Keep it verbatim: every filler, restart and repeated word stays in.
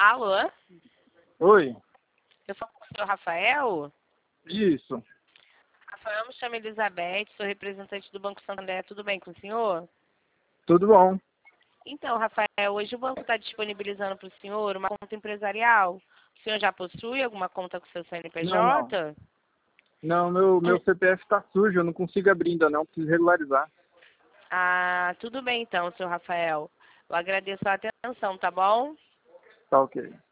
Alô? Oi, Eu falo com o senhor Rafael? isso, Rafael, me chamo Elizabeth, sou representante do Banco Santander. Tudo bem com o senhor? tudo bom? Então, Rafael, hoje o banco está disponibilizando para o senhor uma conta empresarial. O senhor já possui alguma conta com seu Não, não. C N P J? Não, meu, meu C P F tá sujo, eu não consigo abrir ainda não, preciso regularizar. Ah, tudo bem então, senhor Rafael. Eu agradeço a atenção, tá bom? Tá ok.